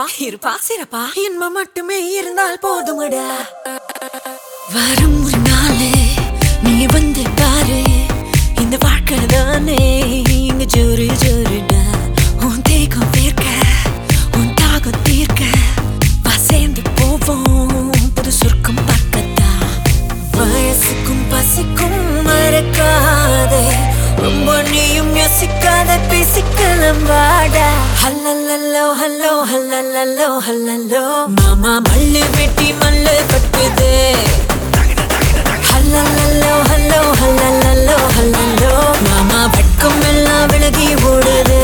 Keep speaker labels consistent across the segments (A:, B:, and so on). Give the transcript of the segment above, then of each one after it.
A: இருப்பா சிறப்பா இன்பம் மட்டுமே இருந்தால் போதுமடா. வரும் ஒரு நாளே நீ வந்து பாரு, இந்த வாழ்க்கை தானே இங்க ஜோரு ஜோருடா. உன் தேகம் தீர்க்க உன் தாகம் தீர்க்க வா சேர்ந்து போவோம் புது சொர்க்கம் பக்கத்தா. வயசுக்கும் பசிக்கும் மறக்காதே, ரொம்ப நீயும் யோசிக்காத பேசிக்கலாம் வாடா. ஹல்லல்லோ ஹல்லோ ஹல்லல்லோ ஹல்லல்லோ மாமா மல்லு வெட்டி மல்லு கட்டுதே. ஹல்லல்லோ ஹல்லோ ஹல்லல்லோ ஹல்லல்லோ மாமா வெட்கம் எல்லாம் விலகி ஓடுதே.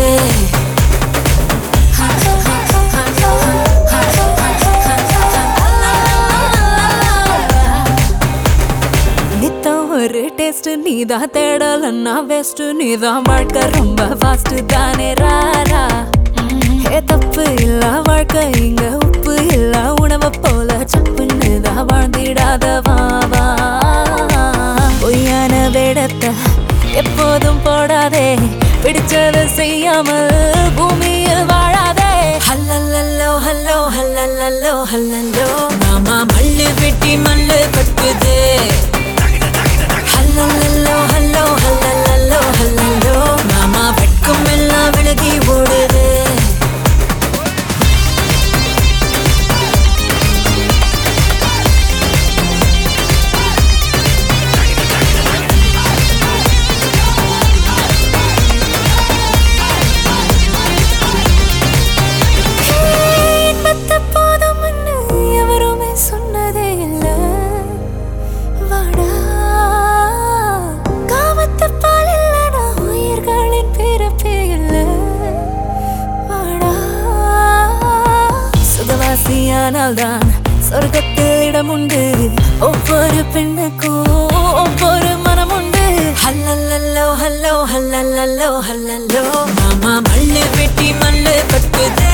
A: ஒரு டேஸ்ட் நீதான் தேடலன்னா வேஸ்ட், நீதான் வாழ்க்கை ரொம்ப ஃபாஸ்ட் தானே ராரா. ஏ தப்பு இல்ல வாழ்க்கை இங்க உப்பு இல்ல உணவை போல சப்புன்னுதான் வாழ்ந்திடாத வா. பொய்யான வேடத்தை எப்போதும் போடாதே, பிடிச்சதை செய்யாமல் பூமியில் வாழாதே. ஹல்லல்லோ ஹல்லோ ஹல்லல்லோ ஹல்லல்லோ மாமா மல்லு வெட்டி மல்லு கட்டுதே. ஹல்லல்லோ ஹல்லோ ஹல்லல்லோ ஹல்லல்லோ மாமா வெட்கம் எல்லாம் விலகி ஓடுதே. சொன்னதே இல்ல வாடா, சுகவாசியானால்தான் சொர்க்கத்தில் இடம் உண்டு, ஒவ்வொரு பெண்ணுக்கும் ஒவ்வொரு மனம் உண்டு. ஹல்லல்லோ ஹல்லோ ஹல்லல்லோ ஹல்லல்லோ மாமா மல்லு வெட்டி மல்லு கட்டுதே.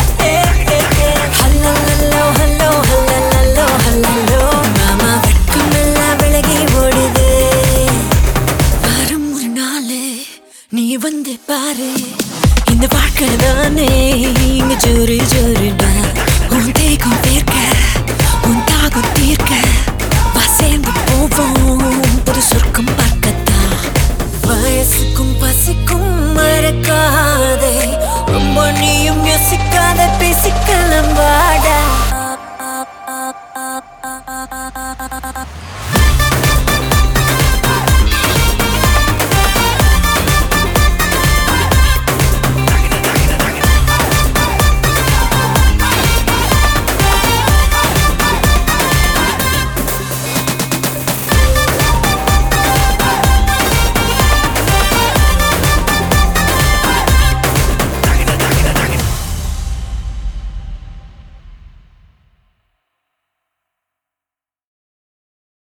A: ஹல்லல்லோ ஹல்லோ ஹல்லல்லோ ஹல்லல்லோ மாமா வெட்கம் எல்லாம் விலகி ஓடுதே. வரும் ஒரு நாளே நீ வந்து பாரு, இந்த வாழ்க்கை தானே இங்க ஜோரு ஜோருடா. உன் தேகம் தீர்க்க உன் தாகம் தீர்க்க வா சேர்ந்து போவோம் புது சொர்க்கம் பக்கத்தா. வயசுக்கும் பசிக்கும் மறக்காதே, ரொம்ப நீயும் யோசிக்காத பேசிக்கலாம் வாடா.